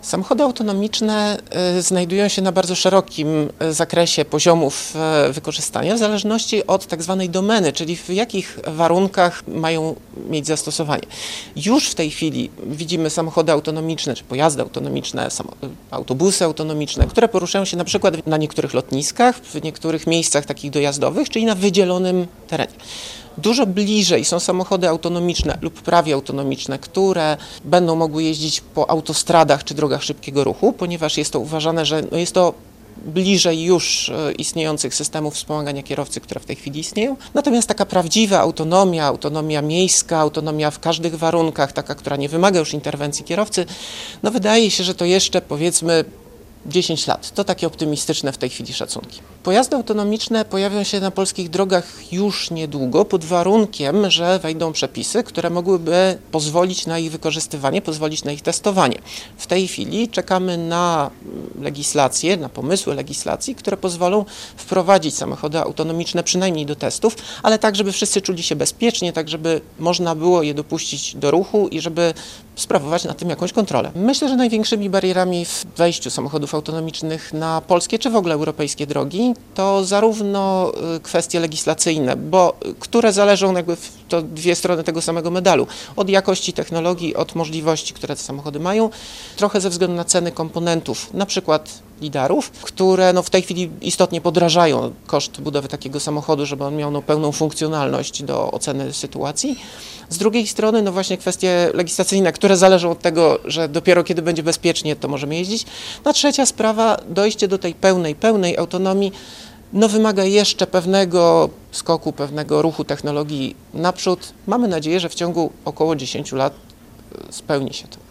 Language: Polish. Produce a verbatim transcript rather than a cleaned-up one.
Samochody autonomiczne znajdują się na bardzo szerokim zakresie poziomów wykorzystania w zależności od tak zwanej domeny, czyli w jakich warunkach mają mieć zastosowanie. Już w tej chwili widzimy samochody autonomiczne, czy pojazdy autonomiczne, autobusy autonomiczne, które poruszają się na przykład na niektórych lotniskach, w niektórych miejscach takich dojazdowych, czyli na wydzielonym terenie. Dużo bliżej są samochody autonomiczne lub prawie autonomiczne, które będą mogły jeździć po autostradach czy drogach szybkiego ruchu, ponieważ jest to uważane, że no jest to bliżej już istniejących systemów wspomagania kierowcy, które w tej chwili istnieją. Natomiast taka prawdziwa autonomia, autonomia miejska, autonomia w każdych warunkach, taka, która nie wymaga już interwencji kierowcy, no wydaje się, że to jeszcze powiedzmy dziesięć lat. To takie optymistyczne w tej chwili szacunki. Pojazdy autonomiczne pojawią się na polskich drogach już niedługo, pod warunkiem, że wejdą przepisy, które mogłyby pozwolić na ich wykorzystywanie, pozwolić na ich testowanie. W tej chwili czekamy na legislację, na pomysły legislacji, które pozwolą wprowadzić samochody autonomiczne przynajmniej do testów, ale tak, żeby wszyscy czuli się bezpiecznie, tak, żeby można było je dopuścić do ruchu i żeby sprawować na tym jakąś kontrolę. Myślę, że największymi barierami w wejściu samochodów autonomicznych na polskie czy w ogóle europejskie drogi to zarówno kwestie legislacyjne, bo które zależą jakby w to dwie strony tego samego medalu. Od jakości technologii, od możliwości, które te samochody mają, trochę ze względu na ceny komponentów, na przykład lidarów, które no w tej chwili istotnie podrażają koszt budowy takiego samochodu, żeby on miał no pełną funkcjonalność do oceny sytuacji. Z drugiej strony no właśnie kwestie legislacyjne, które zależą od tego, że dopiero kiedy będzie bezpiecznie, to możemy jeździć. No trzecia sprawa, dojście do tej pełnej, pełnej autonomii no wymaga jeszcze pewnego skoku, pewnego ruchu technologii naprzód. Mamy nadzieję, że w ciągu około dziesięciu lat spełni się to.